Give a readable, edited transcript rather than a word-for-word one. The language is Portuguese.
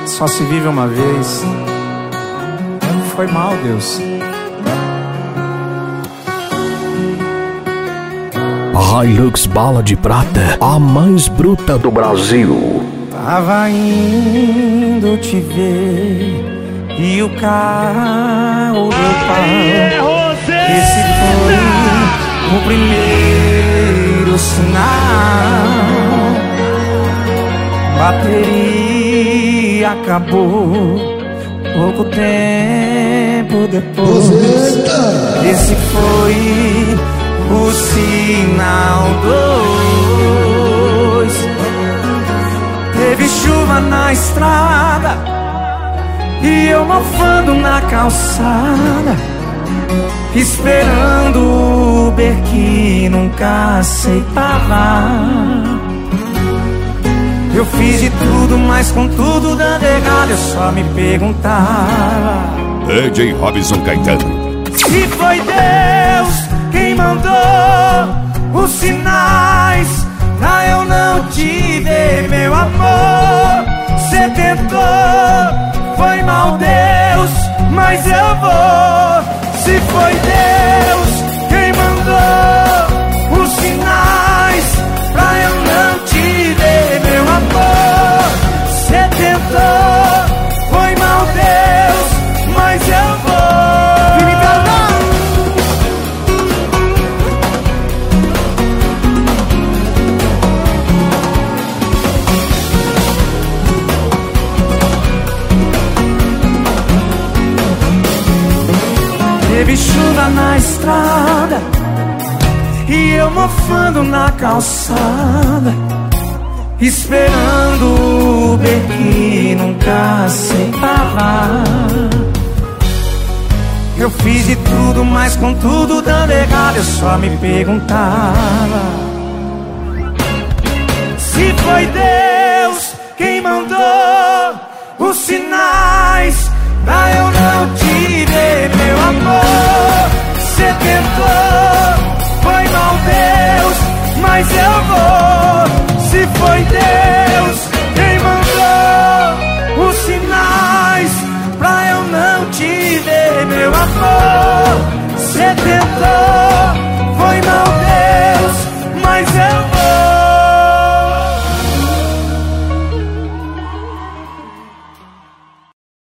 Só se vive uma vez. Foi mal, Deus. Hilux bala de prata, a mais bruta do Brasil. Tava indo te ver e o carro deu pau. Esse foi o primeiro sinal. Bateria acabou pouco tempo depois. Esse foi o sinal 2. Teve chuva na estrada e eu mofando na calçada, esperando o Uber que nunca aceitava. Eu fiz de tudo, mas com tudo dando errado, eu só me perguntava: DJ Robson Caetano, se foi Deus quem mandou os sinais pra eu não te ver, meu amor. Cê tentou, foi mal, Deus, mas eu vou. Se foi Deus quem mandou os sinais pra eu não te ver, meu amor. Cê tentou, foi mal, Deus, mas eu vou. Teve chuva na estrada e eu mofando na calçada, esperando o Uber que nunca aceitava. Eu fiz de tudo, mas com tudo dando errado, eu só me perguntava: se foi Deus quem mandou os sinais pra eu não te ver, meu amor. Cê tentou, foi mal, Deus, mas eu vou. Se foi Deus quem mandou os sinais pra eu não te ver, meu amor. Cê tentou,